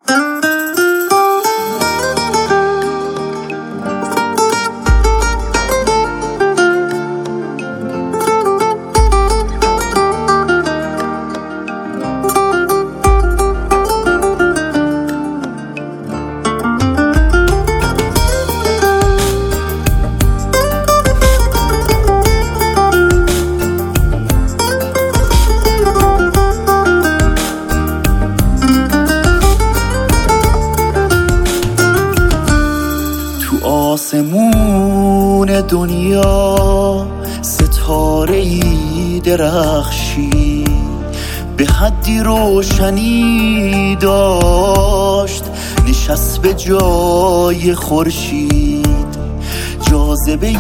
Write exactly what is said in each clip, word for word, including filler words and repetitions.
آسمون دنیا ستاره‌ای درخشی به حدی روشنی داشت، نشست به جای خورشید. جاذبه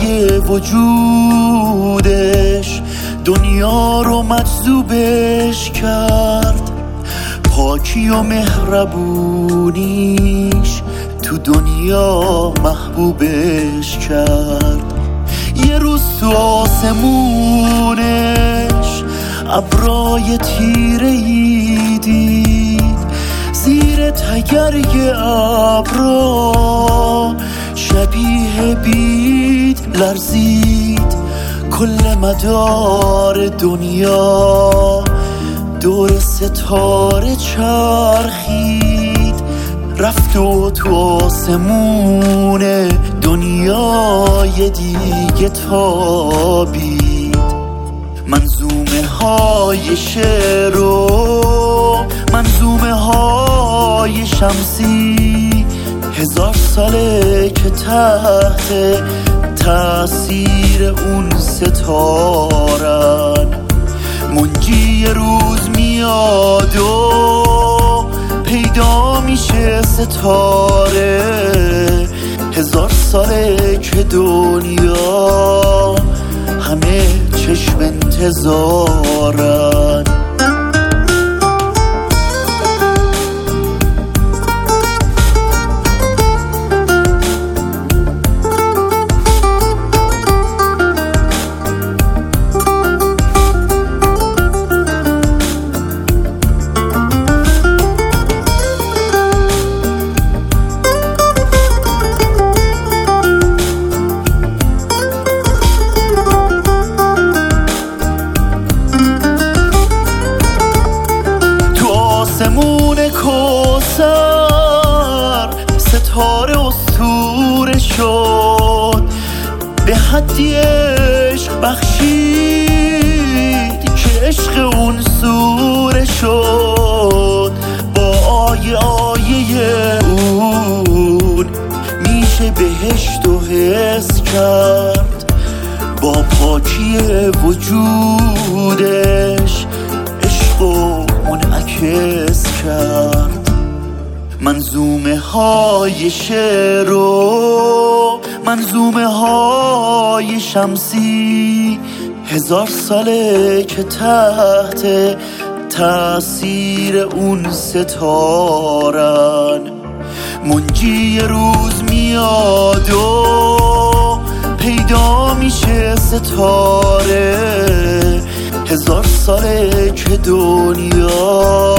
وجودش دنیا رو مجذوبش کرد، پاکی و مهربونیش تو دنیا محبوبش کرد. یه روز تو آسمونش ابرای تیره‌ای دید، زیر تگرگ ابرا شبیه بید لرزید. کل مدار دنیا دور ستاره چرخید، رفت و تو آسمون دنیای دیگه تابید. منظومه های شعر و منظومه های شمسی، هزار ساله که تحت تأثیر اون ستارن. منجی روز میاد و پیدا میشه ستاره، هزار ساله که دنیا همه چشم انتظارن. آسمون کوثر ستاره اسطوره شد، به حدی عشق بخشید که عشق اون سوره شد. با آیه آیه اون میشه بهشت و حس کرد، با پاکی وجودش عشق و منعکس کرد. منظومه های شعر و منظومه های شمسی، هزار ساله که تحت تأثیر اون ستارن. منجی روز میاد و پیدا میشه ستاره، هزار ساله که دنیا